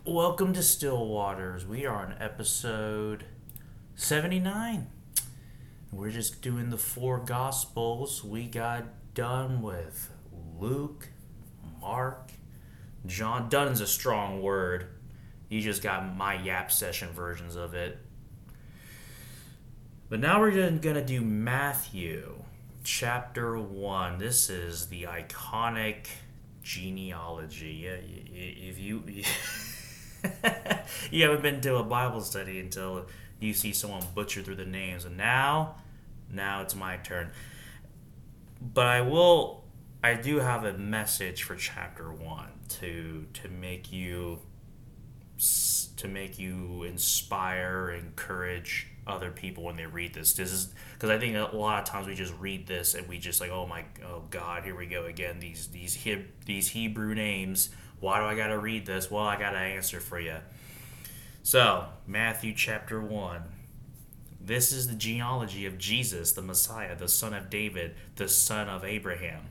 Welcome to Still Waters. We are on episode 79. We're just doing the four Gospels. We got done with Luke, Mark, John. Done is a strong word. You just got my Yap session versions of it. But now we're going to do Matthew, chapter 1. This is the iconic genealogy. Yeah, if you... you haven't been to a Bible study until you see someone butcher through the names. And now it's my turn. But I do have a message for chapter 1 to make you inspire, encourage other people when they read this. This is because I think a lot of times we just read this and we just like, oh God, here we go again. These Hebrew names. Why do I gotta read this? Well, I got an answer for you. So, Matthew chapter 1. This is the genealogy of Jesus, the Messiah, the son of David, the son of Abraham.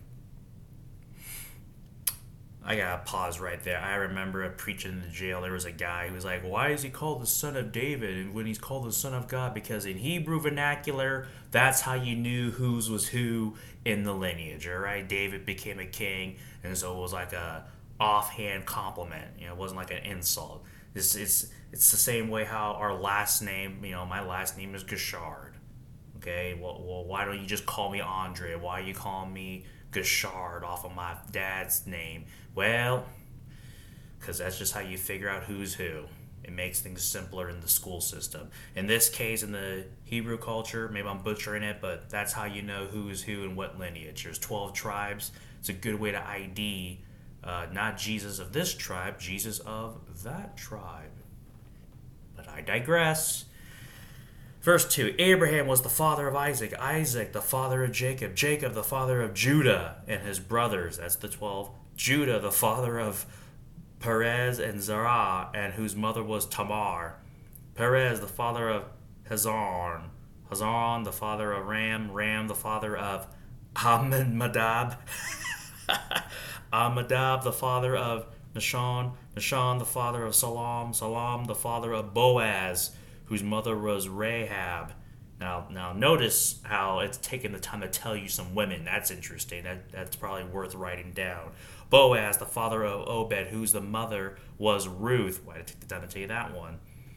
I gotta pause right there. I remember preaching in the jail. There was a guy who was like, why is he called the son of David when he's called the son of God? Because in Hebrew vernacular, that's how you knew whose was who in the lineage, all right? David became a king, and so it was like a offhand compliment. It wasn't like an insult. It's the same way how our last name, my last name is Gashard. Okay, well, why don't you just call me Andre? Why are you calling me Gashard off of my dad's name? Well, because that's just how you figure out who's who. It makes things simpler in the school system. In this case, in the Hebrew culture, maybe I'm butchering it, but that's how you know who's who and what lineage. There's 12 tribes. It's a good way to ID not Jesus of this tribe, Jesus of that tribe. But I digress. Verse 2, Abraham was the father of Isaac, Isaac the father of Jacob, Jacob the father of Judah and his brothers, that's the 12, Judah the father of Perez and Zerah, and whose mother was Tamar, Perez the father of Hezron, Hezron the father of Ram, Ram the father of Amminadab, Amminadab the father of Nahshon, Nahshon the father of Salam, Salam the father of Boaz, whose mother was Rahab. Now notice how it's taken the time to tell you some women. That's interesting. That's probably worth writing down. Boaz, the father of Obed, whose the mother was Ruth. Why did I take the time to tell you that one?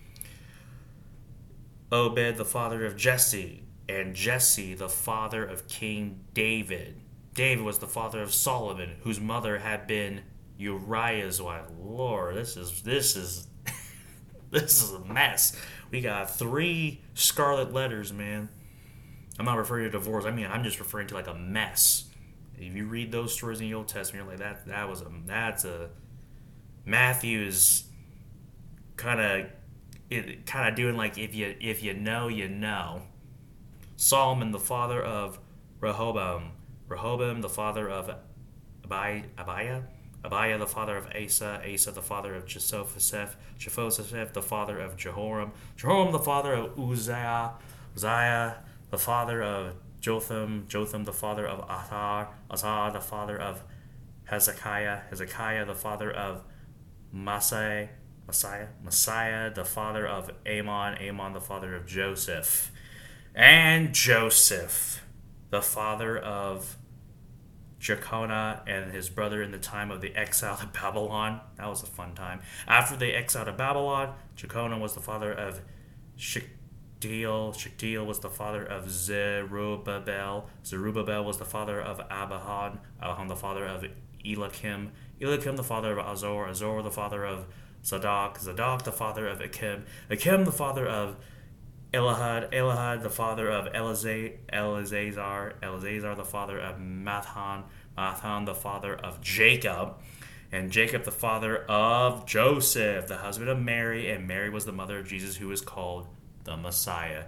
Obed, the father of Jesse, and Jesse, the father of King David. David was the father of Solomon, whose mother had been Uriah's wife. Lord, this is this is a mess. We got 3 scarlet letters, man. I'm not referring to divorce. I'm just referring to like a mess. If you read those stories in the Old Testament, you're like that's a Matthew is kind of doing like if you know you know. Solomon, the father of Rehoboam, Rehoboam, the father of Abiah, Abiah, the father of Asa, Asa, the father of Jehoshaphat, Jehoshaphat, the father of Jehoram, Jehoram, the father of Uzziah, Uzziah, the father of Jotham, Jotham, the father of Athar, Athar, the father of Hezekiah, Hezekiah, the father of Messiah, the father of Amon, Amon, the father of Joseph, and Joseph, the father of Jeconiah and his brother in the time of the exile to Babylon. That was a fun time. After they exiled to Babylon, Jeconiah was the father of Shealtiel. Shealtiel was the father of Zerubbabel. Zerubbabel was the father of Abihan. Abihan the father of Eliakim. Eliakim the father of Azor. Azor the father of Zadok. Zadok the father of Akim. Akim the father of Elihud, Elihud the father of Eleazar, Eleazar the father of Matthan, Matthan the father of Jacob, and Jacob the father of Joseph, the husband of Mary, and Mary was the mother of Jesus, who is called the Messiah.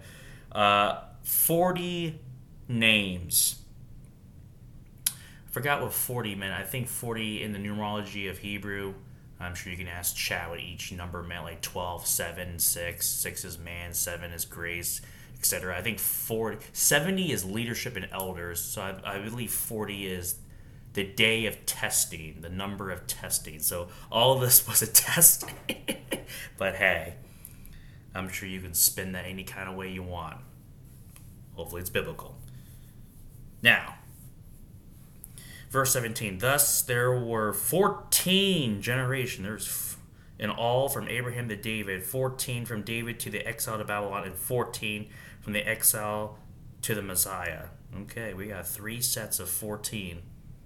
40 names. I forgot what 40 meant. I think 40 in the numerology of Hebrew. I'm sure you can ask chat what each number meant, like 12, 7, 6. 6 is man, 7 is grace, etc. I think 70 is leadership and elders, so I believe 40 is the day of testing, the number of testing. So all this was a test. But hey, I'm sure you can spin that any kind of way you want. Hopefully it's biblical. Now, verse 17. Thus there were 14 generations. There's in all from Abraham to David, 14 from David to the exile to Babylon, and 14 from the exile to the Messiah. Okay, we got 3 sets of 14.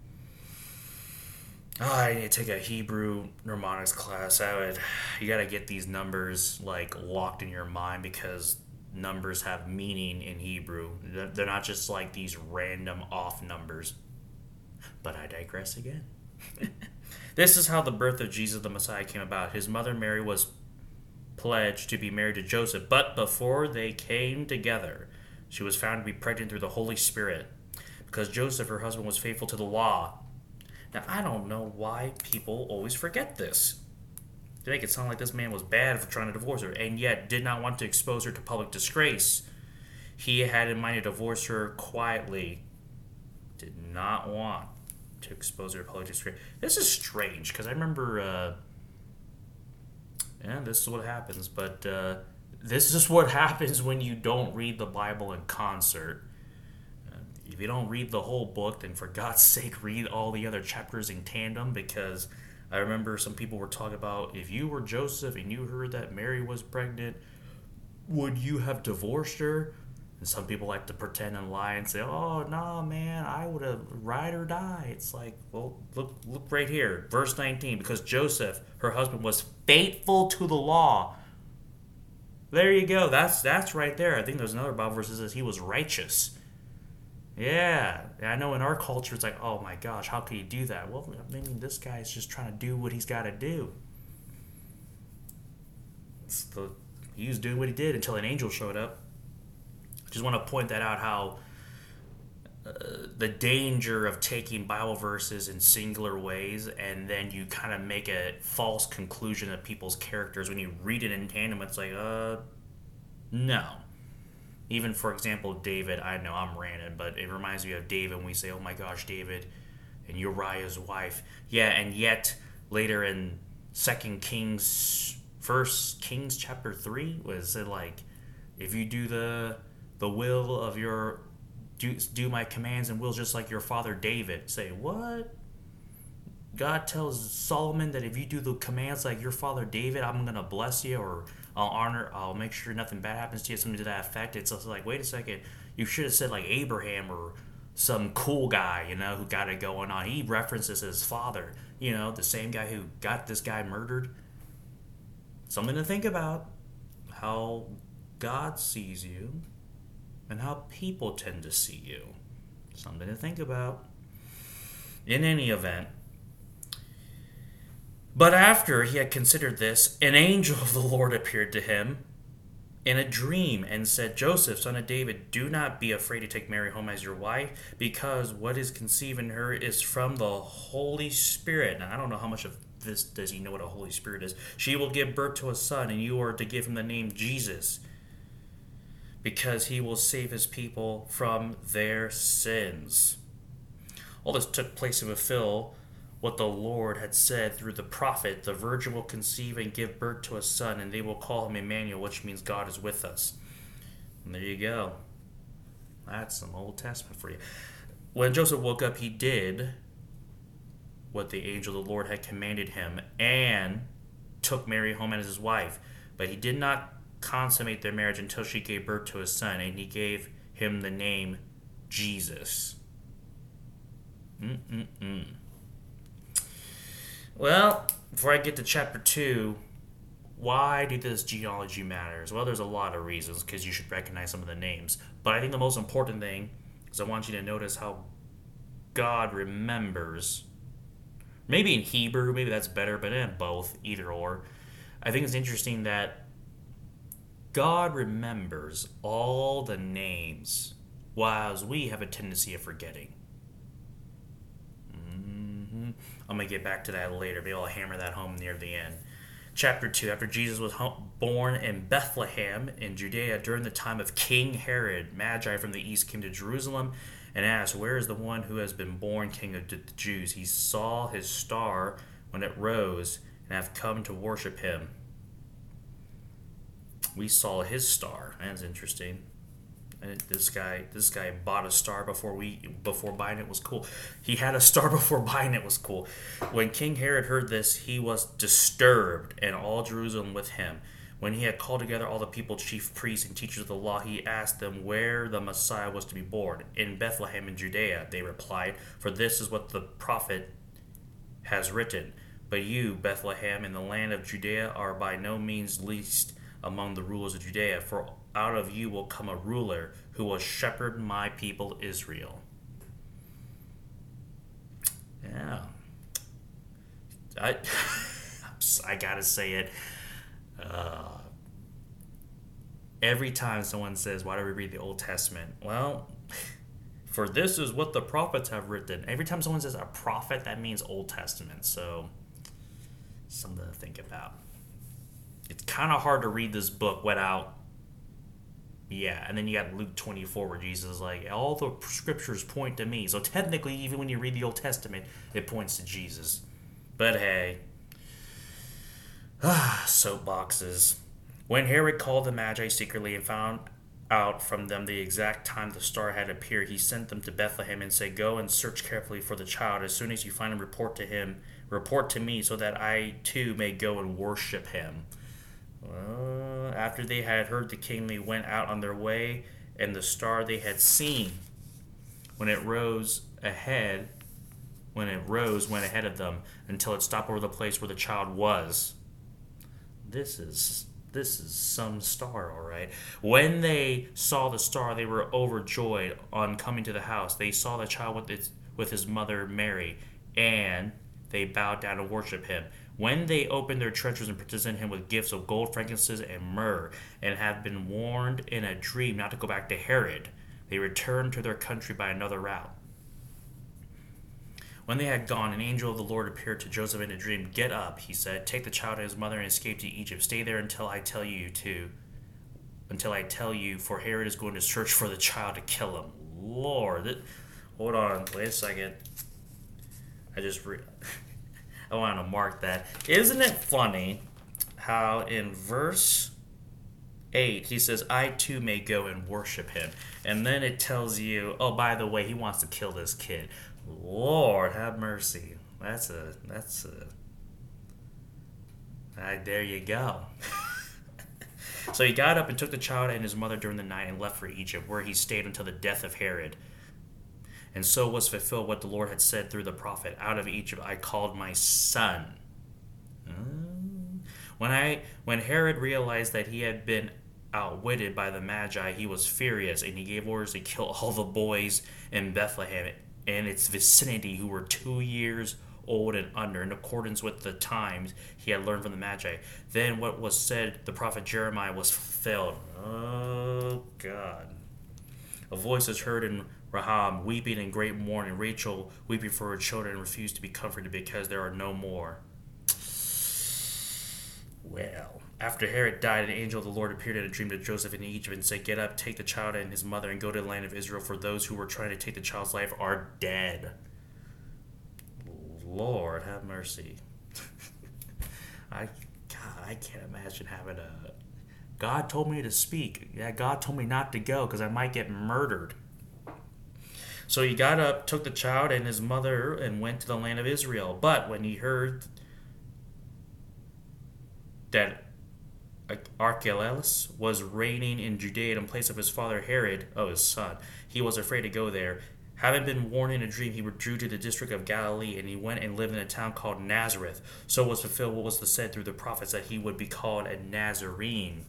Oh, I need to take a Hebrew mnemonics class. You gotta get these numbers like locked in your mind, because numbers have meaning in Hebrew. They're not just like these random off numbers. But I digress again. This is how the birth of Jesus the Messiah came about. His mother Mary was pledged to be married to Joseph, but before they came together, she was found to be pregnant through the Holy Spirit, because Joseph, her husband, was faithful to the law. Now, I don't know why people always forget this. They make it sound like this man was bad for trying to divorce her, and yet did not want to expose her to public disgrace. He had in mind to divorce her quietly. Did not want to expose her to public disgrace. This is strange, because I remember, this is what happens, but this is what happens when you don't read the Bible in concert. If you don't read the whole book, then for God's sake, read all the other chapters in tandem, because I remember some people were talking about, if you were Joseph and you heard that Mary was pregnant, would you have divorced her? And some people like to pretend and lie and say, oh, no, man, I would have ride or die. It's like, well, look right here. Verse 19, because Joseph, her husband, was faithful to the law. There you go. That's right there. I think there's another Bible verse that says he was righteous. Yeah. I know in our culture it's like, oh, my gosh, how could he do that? Well, I mean, this guy's just trying to do what he's got to do. He was doing what he did until an angel showed up. Just want to point that out, how the danger of taking Bible verses in singular ways, and then you kind of make a false conclusion of people's characters when you read it in tandem. It's like, no. Even, for example, David, I know I'm ranting, but it reminds me of David when we say, oh my gosh, David and Uriah's wife. Yeah, and yet later in 2 Kings, 1 Kings chapter 3, was it like, if you do the will of your, do my commands and wills just like your father David. Say, what? God tells Solomon that if you do the commands like your father David, I'm going to bless you, or I'll make sure nothing bad happens to you, something to that effect. It's also like, wait a second, you should have said like Abraham or some cool guy, who got it going on. He references his father, the same guy who got this guy murdered. Something to think about, how God sees you and how people tend to see you. Something to think about. In any event, but after he had considered this, an angel of the Lord appeared to him in a dream and said, Joseph, son of David, do not be afraid to take Mary home as your wife, because what is conceived in her is from the Holy Spirit. Now, I don't know how much of this does he know what a Holy Spirit is. She will give birth to a son, and you are to give him the name Jesus, because he will save his people from their sins. All this took place to fulfill what the Lord had said through the prophet. The virgin will conceive and give birth to a son, and they will call him Emmanuel, which means God is with us. And there you go. That's some Old Testament for you. When Joseph woke up, he did what the angel of the Lord had commanded him, and took Mary home as his wife. But he did not consummate their marriage until she gave birth to a son, and he gave him the name Jesus. Well, before I get to chapter 2, why do this genealogy matters? Well, there's a lot of reasons, because you should recognize some of the names. But I think the most important thing is I want you to notice how God remembers. Maybe in Hebrew, maybe that's better, but in both, either or. I think it's interesting that God remembers all the names, whilst we have a tendency of forgetting. I'm going to get back to that later. Maybe I'll hammer that home near the end. Chapter 2. After Jesus was born in Bethlehem in Judea during the time of King Herod, Magi from the east came to Jerusalem and asked, "Where is the one who has been born King of the Jews? He saw his star when it rose, and have come to worship him." We saw his star. That's interesting. And this guy bought a star before buying it was cool. He had a star before buying it was cool. When King Herod heard this, he was disturbed, and all Jerusalem with him. When he had called together all the people, chief priests and teachers of the law, he asked them where the Messiah was to be born. "In Bethlehem in Judea," they replied, "for this is what the prophet has written. But you, Bethlehem, in the land of Judea, are by no means least among the rulers of Judea, for out of you will come a ruler who will shepherd my people Israel." Yeah. I gotta say it. Every time someone says, "Why do we read the Old Testament?" Well, for this is what the prophets have written. Every time someone says a prophet, that means Old Testament. So, something to think about. It's kind of hard to read this book without, and then you got Luke 24 where Jesus is like, all the scriptures point to me. So technically, even when you read the Old Testament, it points to Jesus. But hey, soapboxes. When Herod called the Magi secretly and found out from them the exact time the star had appeared, he sent them to Bethlehem and said, "Go and search carefully for the child. As soon as you find him, report to me, so that I too may go and worship him." Well, after they had heard the king, they went out on their way, and the star they had seen when it went ahead of them until it stopped over the place where the child was. This is some star, all right. When they saw the star, they were overjoyed. On coming to the house, they saw the child with his mother Mary, and they bowed down and worshiped him. When they opened their treasures and presented him with gifts of gold, frankincense, and myrrh, and had been warned in a dream not to go back to Herod, they returned to their country by another route. When they had gone, an angel of the Lord appeared to Joseph in a dream. "Get up," he said, "take the child and his mother and escape to Egypt. Stay there until I tell you, for Herod is going to search for the child to kill him." Lord, hold on, wait a second. I want to mark that. Isn't it funny how in verse 8 he says, "I too may go and worship him," and then it tells you, oh, by the way, he wants to kill this kid. Lord have mercy. There you go. So he got up and took the child and his mother during the night and left for Egypt, where he stayed until the death of Herod. And so was fulfilled what the Lord had said through the prophet, "Out of Egypt I called my son." When Herod realized that he had been outwitted by the Magi, he was furious, and he gave orders to kill all the boys in Bethlehem and its vicinity who were 2 years old and under, in accordance with the times he had learned from the Magi. Then what was said the prophet Jeremiah was fulfilled. Oh, God. A voice is heard in Raham, weeping in great mourning, Rachel weeping for her children, and refused to be comforted because there are no more. Well, after Herod died, an angel of the Lord appeared in a dream to Joseph in Egypt and said, "Get up, take the child and his mother, and go to the land of Israel, for those who were trying to take the child's life are dead." Lord have mercy. I can't imagine having a... God told me to speak. Yeah, God told me not to go because I might get murdered. So he got up, took the child and his mother, and went to the land of Israel. But when he heard that Archelaus was reigning in Judea in place of his father Herod, his son, he was afraid to go there. Having been warned in a dream, he withdrew to the district of Galilee, and he went and lived in a town called Nazareth. So was fulfilled what was said through the prophets, that he would be called a Nazarene.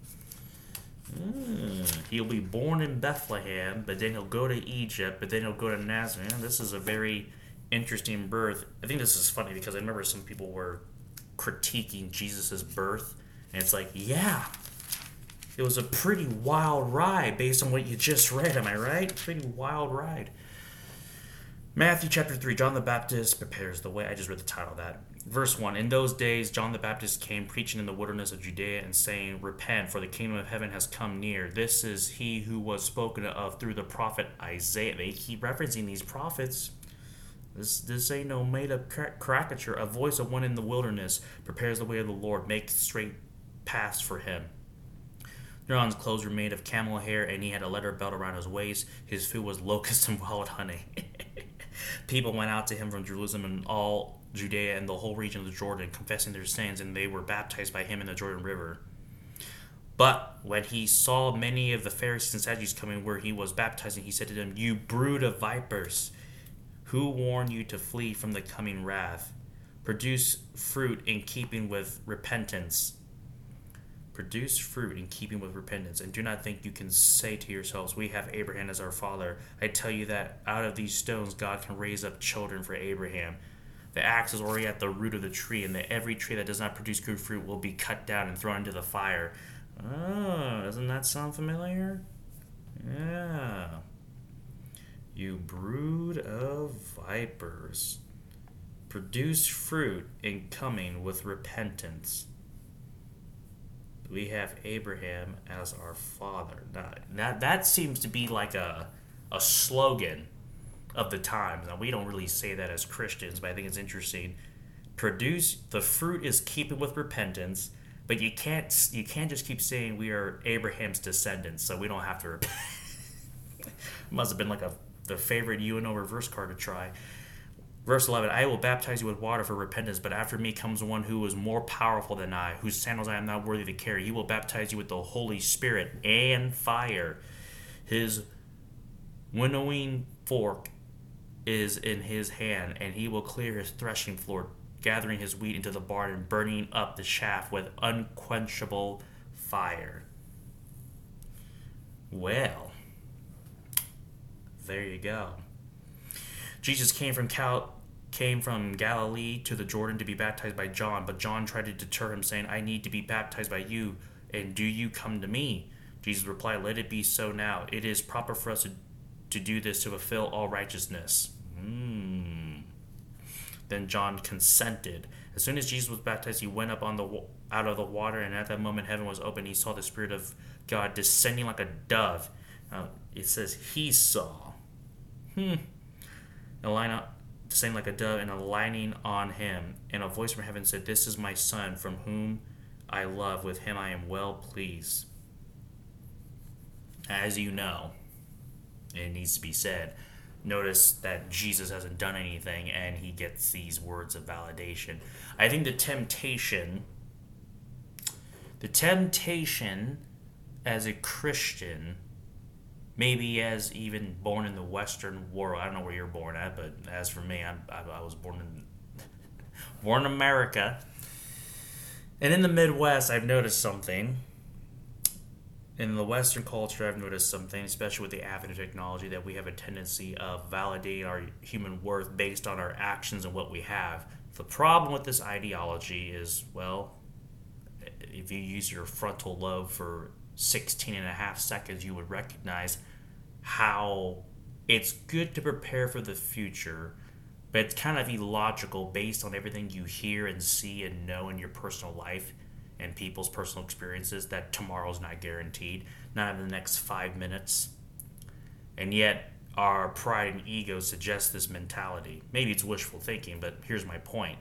He'll be born in Bethlehem, but then he'll go to Egypt, but then he'll go to Nazareth. This is a very interesting birth. I think this is funny because I remember some people were critiquing Jesus' birth, and it's like, yeah, it was a pretty wild ride based on what you just read, am I right? Pretty wild ride. Matthew chapter 3, John the Baptist prepares the way. I just read the title of that. Verse 1. In those days, John the Baptist came preaching in the wilderness of Judea and saying, Repent, for the kingdom of heaven has come near. This is he who was spoken of through the prophet Isaiah. They keep referencing these prophets. This ain't no made up caricature. A voice of one in the wilderness prepares the way of the Lord, make straight paths for him. John's clothes were made of camel hair, and he had a leather belt around his waist. His food was locusts and wild honey. People went out to him from Jerusalem and all Judea and the whole region of the Jordan, confessing their sins, and they were baptized by him in the Jordan River. But when he saw many of the Pharisees and Sadducees coming where he was baptizing, he said to them, You brood of vipers, who warned you to flee from the coming wrath? Produce fruit in keeping with repentance. Produce fruit in keeping with repentance, and do not think you can say to yourselves, We have Abraham as our father. I tell you that out of these stones God can raise up children for Abraham. The axe is already at the root of the tree, and that every tree that does not produce good fruit will be cut down and thrown into the fire. Oh, doesn't that sound familiar? Yeah. You brood of vipers, produce fruit in coming with repentance. We have Abraham as our father. Now, that seems to be like a slogan of the times. Now, we don't really say that as Christians, but I think it's interesting. The fruit is keeping with repentance, but you can't just keep saying we are Abraham's descendants, so we don't have to repent. Must have been like the favorite UNO reverse card to try. Verse 11, I will baptize you with water for repentance, but after me comes one who is more powerful than I, whose sandals I am not worthy to carry. He will baptize you with the Holy Spirit and fire. His winnowing fork is in his hand, and he will clear his threshing floor, gathering his wheat into the barn and burning up the chaff with unquenchable fire. Well, there you go. Jesus came from Galilee to the Jordan to be baptized by John, but John tried to deter him, saying, I need to be baptized by you, and do you come to me? Jesus replied, Let it be so now. It is proper for us to do this to fulfill all righteousness. Then John consented. As soon as Jesus was baptized, he went up out of the water, and at that moment heaven was opened. He saw the Spirit of God descending like a dove. It says he saw. Descending like a dove and aligning on him. And a voice from heaven said, This is my son, from whom I love. With him I am well pleased. As you know, it needs to be said, notice that Jesus hasn't done anything and he gets these words of validation. I think the temptation as a Christian, maybe as even born in the Western world, I don't know where you're born at, but as for me, I was born in America. And in the Midwest, I've noticed something. In the Western culture, I've noticed something, especially with the advent of technology, that we have a tendency of validating our human worth based on our actions and what we have. The problem with this ideology is, well, if you use your frontal lobe for 16 and a half seconds, you would recognize how it's good to prepare for the future, but it's kind of illogical based on everything you hear and see and know in your personal life and people's personal experiences that tomorrow's not guaranteed, not in the next 5 minutes. And yet, our pride and ego suggest this mentality. Maybe it's wishful thinking, but here's my point.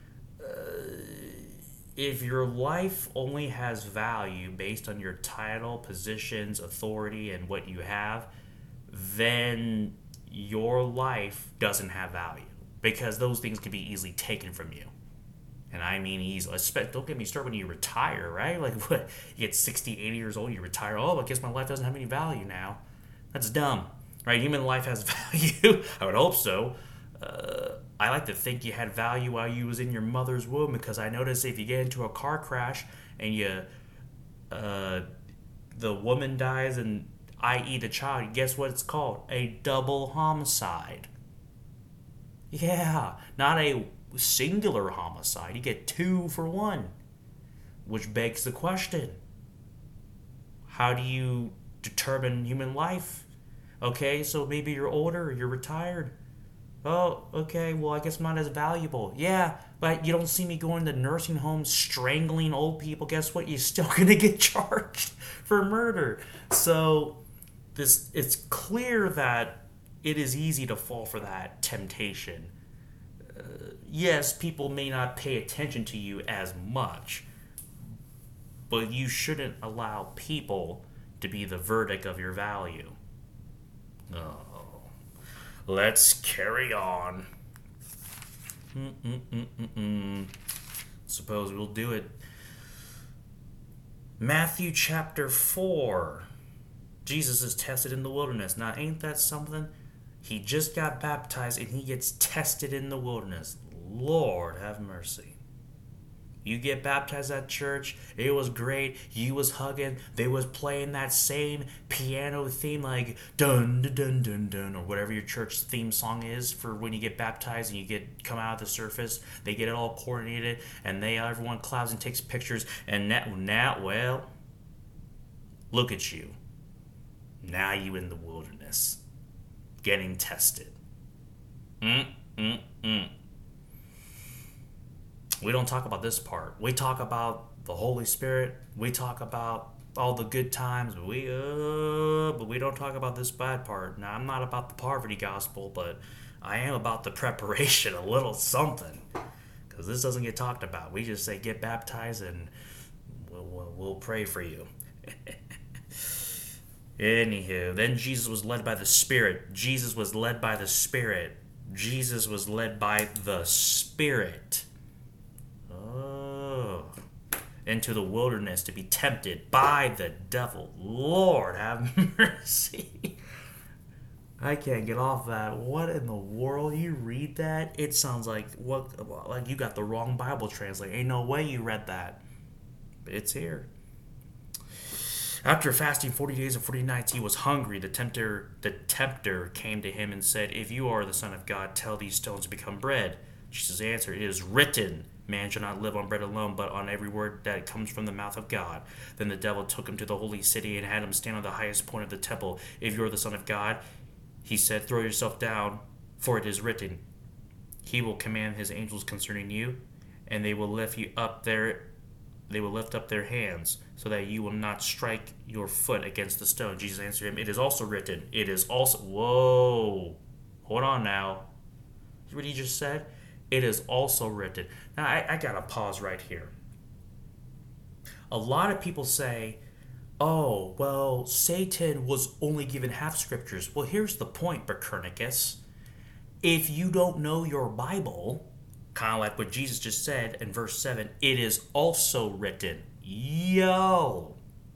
If your life only has value based on your title, positions, authority, and what you have, then your life doesn't have value, because those things can be easily taken from you. And I mean easily. Don't get me started when you retire, right? Like, what? You get 60, 80 years old, you retire. Oh, I guess my life doesn't have any value now. That's dumb, right? Human life has value. I would hope so. I like to think you had value while you was in your mother's womb, because I noticed if you get into a car crash and the woman dies and i.e. the child, guess what it's called? A double homicide. Yeah, not a singular homicide. You get 2 for 1, which begs the question, how do you determine human life? Okay, so maybe you're older, you're retired. Oh, okay, well, I guess I'm not as valuable. Yeah, But you don't see me going to nursing homes strangling old people. Guess what? You're still gonna get charged for murder. So it's clear that it is easy to fall for that temptation. Yes, people may not pay attention to you as much, but you shouldn't allow people to be the verdict of your value. Oh, let's carry on. Suppose we'll do it. Matthew chapter 4. Jesus is tested in the wilderness. Now, ain't that something? He just got baptized and he gets tested in the wilderness. Lord have mercy. You get baptized at church, it was great, you was hugging, they was playing that same piano theme like dun dun dun dun dun, or whatever your church theme song is for when you get baptized and you come out of the surface. They get it all coordinated and everyone claps and takes pictures, and now well, look at you. Now you in the wilderness, getting tested. We don't talk about this part. We talk about the Holy Spirit. We talk about all the good times. But we don't talk about this bad part. Now, I'm not about the poverty gospel, but I am about the preparation, a little something. Because this doesn't get talked about. We just say, get baptized and we'll pray for you. Anywho, then Jesus was led by the Spirit. Jesus was led by the Spirit. Jesus was led by the Spirit. Into the wilderness to be tempted by the devil. Lord have mercy. I can't get off that. What in the world? You read that? It sounds like you got the wrong Bible translation. Ain't no way you read that. But it's here. After fasting 40 days and 40 nights, he was hungry. The tempter came to him and said, "If you are the Son of God, tell these stones to become bread." Jesus answered, "It is written, man shall not live on bread alone, but on every word that comes from the mouth of God." Then the devil took him to the holy city and had him stand on the highest point of the temple. "If you are the Son of God," he said, "throw yourself down, for it is written, he will command his angels concerning you, and they will lift up their hands, so that you will not strike your foot against the stone." Jesus answered him, "It is also written." It is also... Whoa. Hold on now. What he just said? It is also written. Now, I gotta pause right here. A lot of people say, oh, well, Satan was only given half scriptures. Well, here's the point, Copernicus. If you don't know your Bible, kind of like what Jesus just said in verse 7, it is also written. Yo.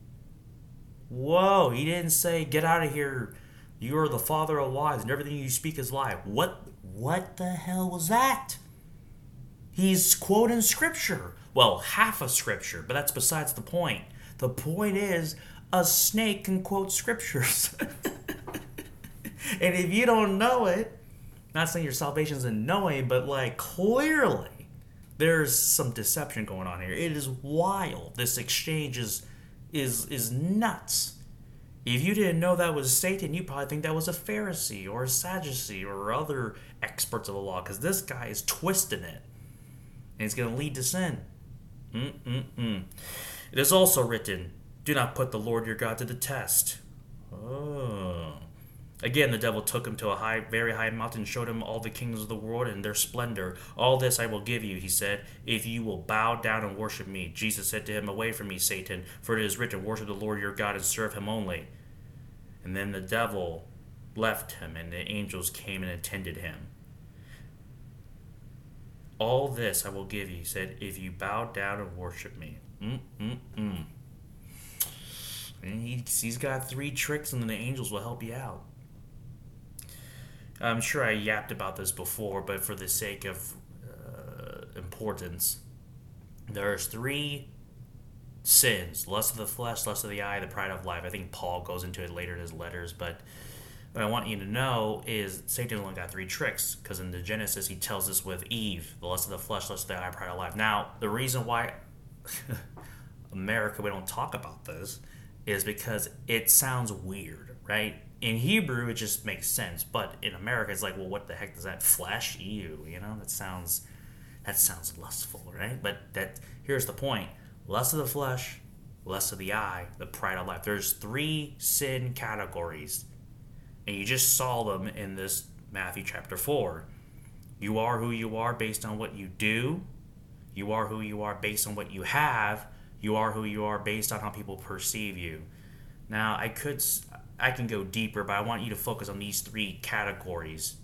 Whoa, he didn't say, get out of here. You're the father of lies and everything you speak is lie. What the hell was that? He's quoting scripture. Well, half of scripture, but that's besides the point. The point is, a snake can quote scriptures. And if you don't know it, not saying your salvation's in knowing, but like clearly, there's some deception going on here. It is wild. This exchange is nuts. If you didn't know that was Satan, you probably think that was a Pharisee or a Sadducee or other experts of the law, because this guy is twisting it. And it's going to lead to sin. It is also written, do not put the Lord your God to the test. Oh. Again, the devil took him to a very high mountain and showed him all the kingdoms of the world and their splendor. All this I will give you, he said, if you will bow down and worship me. Jesus said to him, away from me, Satan, for it is written, worship the Lord your God and serve him only. And then the devil left him, and the angels came and attended him. All this I will give you, he said, if you bow down and worship me. And he's got 3 tricks, and then the angels will help you out. I'm sure I yapped about this before, but for the sake of importance, there's 3 sins: lust of the flesh, lust of the eye, the pride of life. I think Paul goes into it later in his letters, but what I want you to know is Satan only got 3 tricks, because in the Genesis he tells us with Eve, the lust of the flesh, lust of the eye, pride of life. Now, the reason why America, we don't talk about this, is because it sounds weird, right? In Hebrew, it just makes sense, but in America, it's like, well, what the heck does that flesh? Ew, that sounds That sounds lustful, right? But here's the point. Lust of the flesh, lust of the eye, the pride of life. There's 3 sin categories. And you just saw them in this Matthew chapter 4. You are who you are based on what you do. You are who you are based on what you have. You are who you are based on how people perceive you. Now, I can go deeper, but I want you to focus on these 3 categories.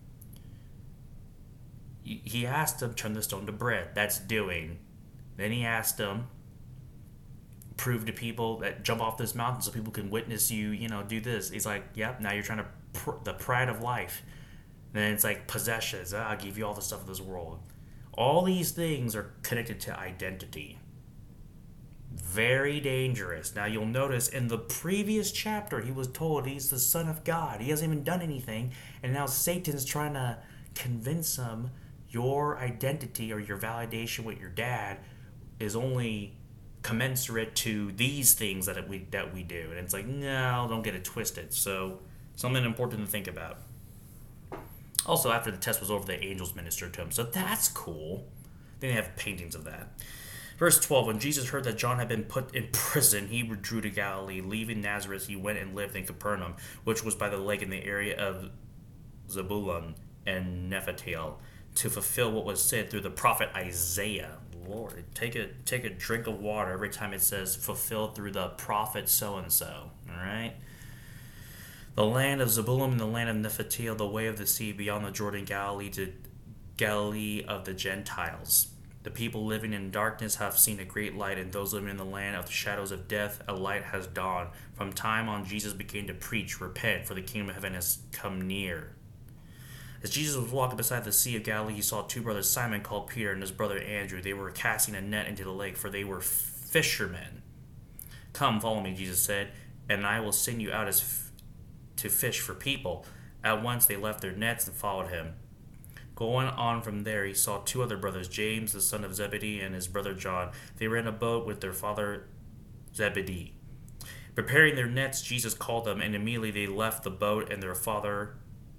He asked them, turn the stone to bread. That's doing. Then he asked them, prove to people that jump off this mountain so people can witness you, do this. He's like, yep, now you're trying to, the pride of life. And then it's like possessions. I'll give you all the stuff of this world. All these things are connected to identity. Very dangerous. Now you'll notice in the previous chapter, he was told he's the Son of God. He hasn't even done anything. And now Satan's trying to convince him your identity or your validation with your dad is only commensurate to these things that we do. And it's like, no, don't get it twisted. So something important to think about. Also, after the test was over, the angels ministered to him. So that's cool. They have paintings of that. Verse 12, when Jesus heard that John had been put in prison, he withdrew to Galilee. Leaving Nazareth, he went and lived in Capernaum, which was by the lake in the area of Zebulun and Nephtali, to fulfill what was said through the prophet Isaiah. Lord, take a drink of water every time it says fulfilled through the prophet so-and-so. All right? The land of Zebulun and the land of Nephtali, the way of the sea beyond the Jordan, Galilee, to Galilee of the Gentiles. The people living in darkness have seen a great light, and those living in the land of the shadows of death, a light has dawned. From time on, Jesus began to preach, repent, for the kingdom of heaven has come near. As Jesus was walking beside the Sea of Galilee, he saw 2 brothers, Simon called Peter and his brother Andrew. They were casting a net into the lake, for they were fishermen. Come, follow me, Jesus said, and I will send you out to fish for people. At once they left their nets and followed him. Going on from there, he saw 2 other brothers, James, the son of Zebedee, and his brother John. They were in a boat with their father Zebedee. Preparing their nets, Jesus called them, and immediately they left the boat and their father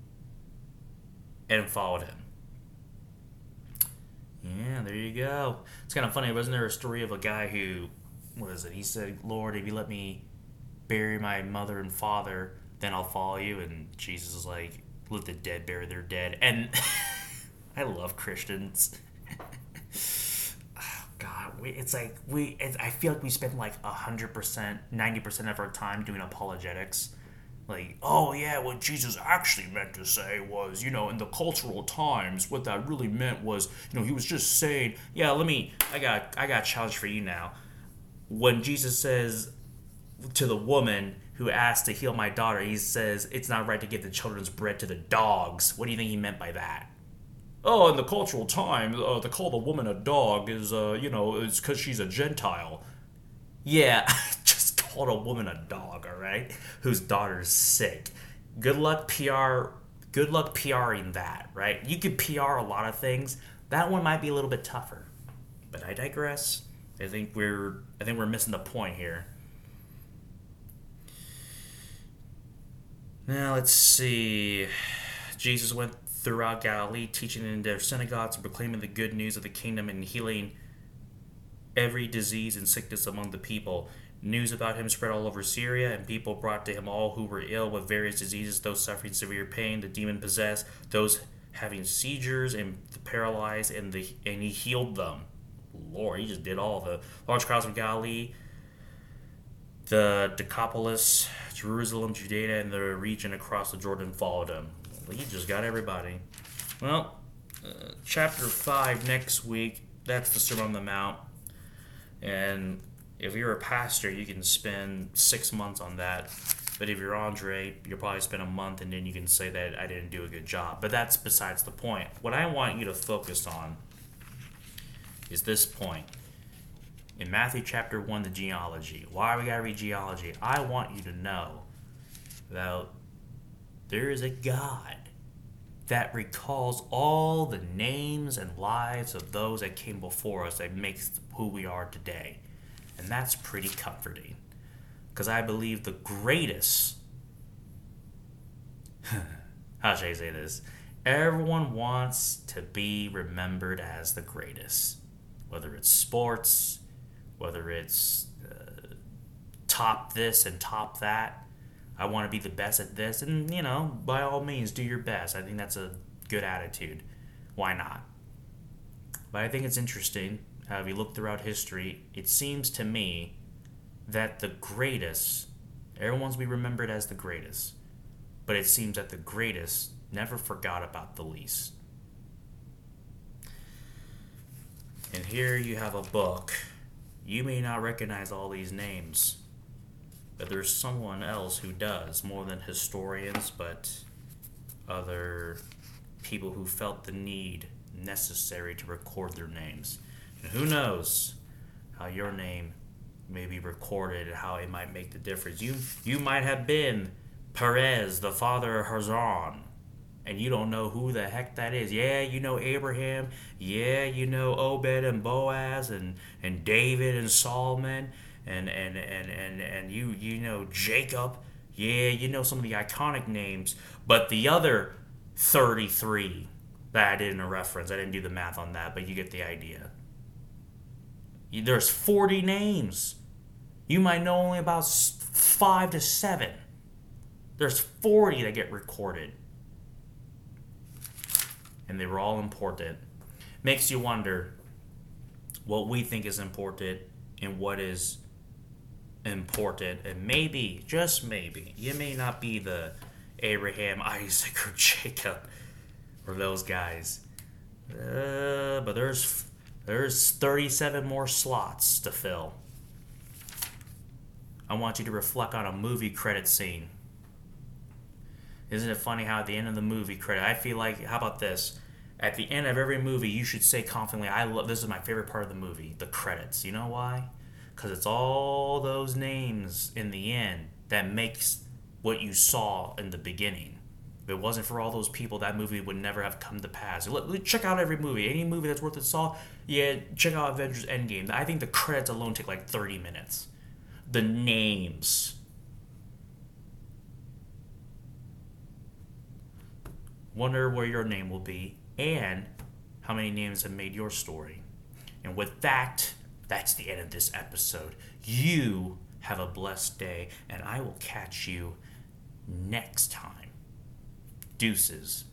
and followed him. Yeah, there you go. It's kind of funny. Wasn't there a story of a guy who, he said, Lord, if you let me bury my mother and father, then I'll follow you. And Jesus was like, let the dead bury their dead. And I love Christians. Oh, God, I feel like we spend like 100%, 90% of our time doing apologetics. Like, oh yeah, what Jesus actually meant to say was, in the cultural times, what that really meant was, he was just saying, yeah, I got a challenge for you now. When Jesus says to the woman who asked to heal my daughter, he says, it's not right to give the children's bread to the dogs. What do you think he meant by that? Oh, in the cultural time, to call the woman a dog is, it's because she's a Gentile. Yeah, just called a woman a dog, all right? Whose daughter's sick. Good luck PRing that, right? You could PR a lot of things. That one might be a little bit tougher. But I digress. I think we're missing the point here. Now let's see. Jesus went throughout Galilee, teaching in their synagogues and proclaiming the good news of the kingdom and healing every disease and sickness among the people. News about him spread all over Syria, and people brought to him all who were ill with various diseases, those suffering severe pain, the demon-possessed, those having seizures, and the paralyzed, and he healed them. Lord, he just did all of it. Large crowds from Galilee, the Decapolis, Jerusalem, Judea, and the region across the Jordan followed him. He just got everybody. Well, chapter 5 next week, that's the Sermon on the Mount. And if you're a pastor, you can spend 6 months on that. But if you're Andre, you'll probably spend a month, and then you can say that I didn't do a good job. But that's besides the point. What I want you to focus on is this point. In Matthew chapter 1, the genealogy. Why we got to read genealogy? I want you to know that there is a God that recalls all the names and lives of those that came before us that makes who we are today. And that's pretty comforting. Because I believe the greatest, how should I say this? Everyone wants to be remembered as the greatest. Whether it's sports, whether it's top this and top that. I want to be the best at this. And, by all means, do your best. I think that's a good attitude. Why not? But I think it's interesting how if you look throughout history, it seems to me that the greatest, everyone wants to be remembered as the greatest. But it seems that the greatest never forgot about the least. And here you have a book. You may not recognize all these names, but there's someone else who does, more than historians, but other people who felt the need necessary to record their names. And who knows how your name may be recorded and how it might make the difference. You might have been Perez, the father of Hazan, and you don't know who the heck that is. Yeah, you know Abraham. Yeah, you know Obed and Boaz and David and Solomon and you know Jacob. Yeah, you know some of the iconic names, but the other 33 that I didn't reference, I didn't do the math on that, but you get the idea. There's 40 names. You might know only about 5 to 7. There's 40 that get recorded. And they were all important. Makes you wonder what we think is important and what is important. And maybe, just maybe, you may not be the Abraham, Isaac, or Jacob, or those guys. But there's 37 more slots to fill. I want you to reflect on a movie credit scene. Isn't it funny how at the end of the movie credit, I feel like, how about this? At the end of every movie, you should say confidently, this is my favorite part of the movie, the credits. You know why? Because it's all those names in the end that makes what you saw in the beginning. If it wasn't for all those people, that movie would never have come to pass. Check out every movie. Any movie that's worth its salt, check out Avengers Endgame. I think the credits alone take like 30 minutes. The names. Wonder where your name will be and how many names have made your story. And with that, that's the end of this episode. You have a blessed day, and I will catch you next time. Deuces.